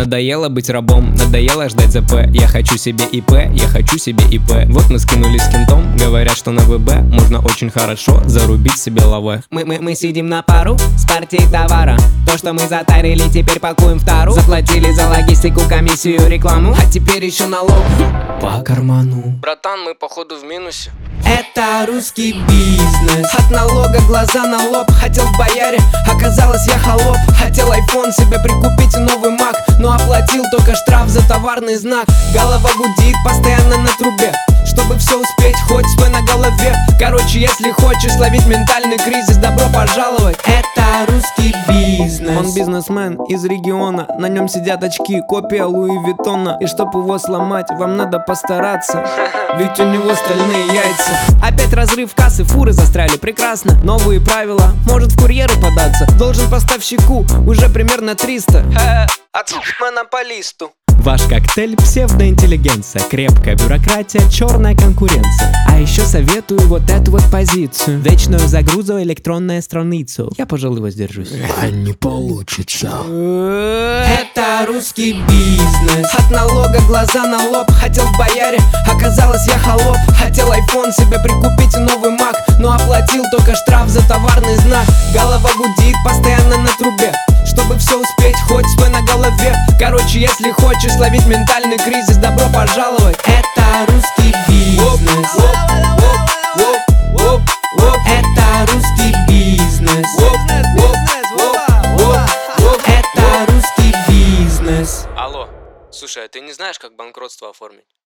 Надоело быть рабом, надоело ждать ЗП. Я хочу себе ИП, я хочу себе ИП. Вот мы скинулись с кентом, говорят, что на ВБ можно очень хорошо зарубить себе лаве. Мы сидим на пару с партией товара. То, что мы затарили, теперь пакуем в тару. Заплатили за логистику, комиссию, рекламу, а теперь еще налог по карману. Братан, мы походу в минусе. Это русский бизнес. От налога глаза на лоб. Хотел в бояре, оказалось я холоп. Хотел айфон себе прикупить и новый мак, но оплатил только штраф за товарный знак. Голова гудит постоянно на трубе, чтобы все успеть, хоть свой на голове. Короче, если хочешь словить ментальный кризис, добро пожаловать. Это русский бизнес. Он бизнесмен из региона, на нем сидят очки, копия Луи Виттона. И чтоб его сломать, вам надо постараться, ведь у него стальные яйца. Опять разрыв кассы, фуры застряли, прекрасно. Новые правила, может в курьеры податься. Должен поставщику уже примерно 300. От монополисту. Ваш коктейль — псевдоинтеллигенция, крепкая бюрократия, черная конкуренция. А еще советую вот эту вот позицию: вечную загрузу электронная страницу. Я, пожалуй, воздержусь. А не получится. Это русский бизнес. От налога глаза на лоб. Хотел в бояре, оказалось я холоп. Хотел айфон себе прикупить и новый мак, но оплатил только штраф за товарный знак. Голова гудит постоянно на трубе, чтобы все успеть, хоть свой на голове. Короче, если хочешь словить ментальный кризис, добро пожаловать. Это русский бизнес. Это русский бизнес. Это русский бизнес. Алло, слушай, а ты не знаешь, как банкротство оформить?